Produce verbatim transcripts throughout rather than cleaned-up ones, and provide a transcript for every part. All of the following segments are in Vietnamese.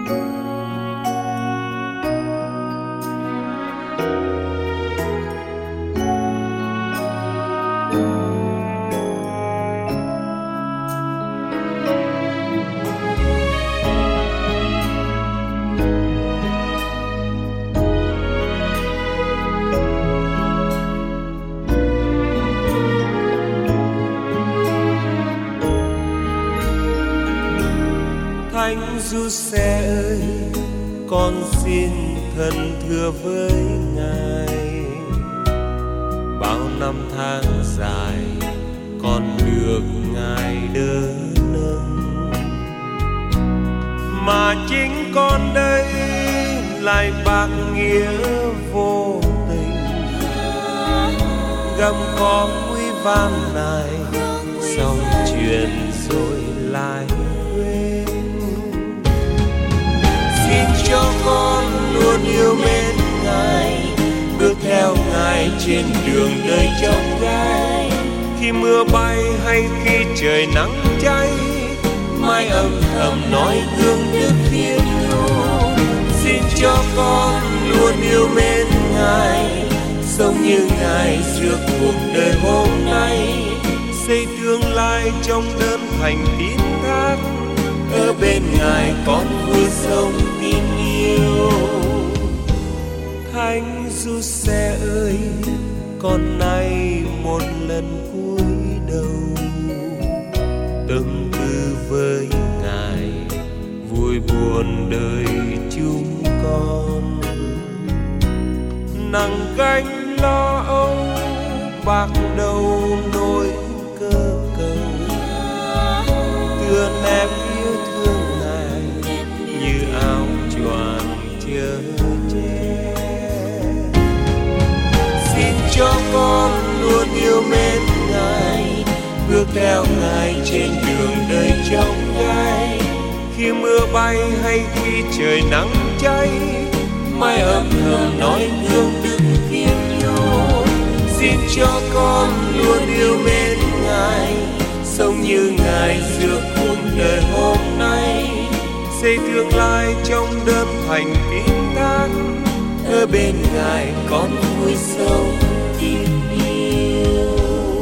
Thánh Giuse ơi, con xin thân thưa với Ngài. Bao năm tháng dài con được Ngài đỡ nâng, mà chính con đây lại bạc nghĩa vô tình, gầm có quý van này xong chuyện rồi lại quên. Xin cho con luôn yêu mến Ngài, bước theo Ngài trên đường đời trông gai. Khi mưa bay hay khi trời nắng cháy, mãi âm thầm nói gương đức thiên thu. Xin cho con luôn yêu mến Ngài, sống như Ngài trước cuộc đời hôm nay, xây tương lai trong đơn thành tín thác. Ở bên Ngài con vui sống tin yêu. Thánh Giuse ơi, con nay một lần cúi đầu, tâm tư với Ngài, vui buồn đời chúng con. Nặng gánh lo âu, bạc đầu nỗi cơ cầu, tựa nép yêu thương Ngài như áo choàng chở che. Xin cho con luôn yêu mến Ngài, bước theo Ngài trên đường đời trông gai. Khi mưa bay hay khi trời nắng cháy, mãi âm thầm nói gương đức thiên nhu. Xin cho con luôn yêu mến Ngài, sống như Ngài giữa cuộc đời hôm nay, xây tương lai trong đơn thành tín thác. Ở bên Ngài con vui sống tin yêu.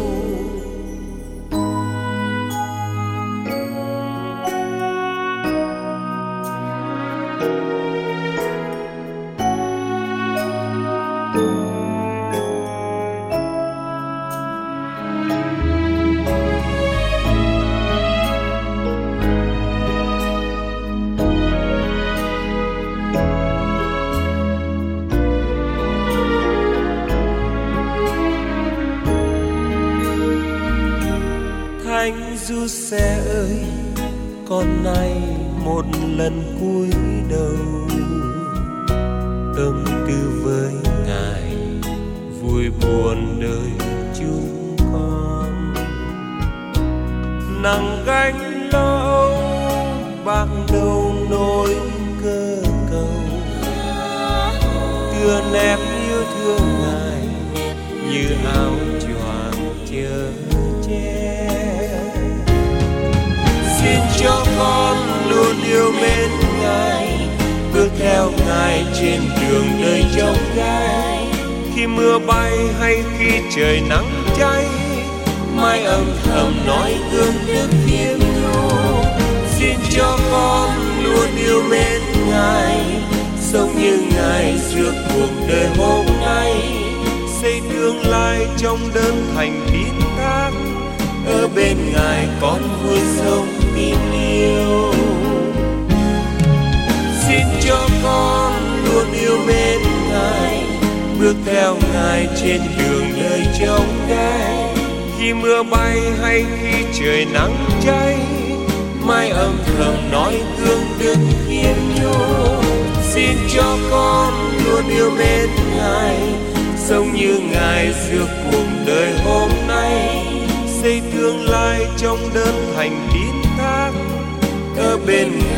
Thánh Giuse ơi, con nay một lần cúi đầu, tâm tư với Ngài, vui buồn đời chúng con. Nặng gánh lo âu, bạc đầu nỗi cơ cầu, tựa nép yêu thương Ngài như áo choàng chở che. Xin cho con luôn yêu mến Ngài, bước theo Ngài trên đường đời trông gai. Khi mưa bay hay khi trời nắng cháy, mãi âm thầm nói gương đức thiên thu. Xin cho con luôn yêu mến Ngài, sống như Ngài trước cuộc đời hôm nay, xây tương lai trong đơn thành tín thác. Ở bên Ngài con vui sống tin yêu. Xin cho con luôn yêu mến Ngài, bước theo Ngài trên đường đời trông gai. Khi mưa bay hay khi trời nắng cháy, mãi âm thầm nói gương đức thiên nhu. Xin cho con luôn yêu mến Ngài, sống như Ngài giữa cuộc đời hôm nay, xây tương lai trong đơn thành tín thác. Ở bên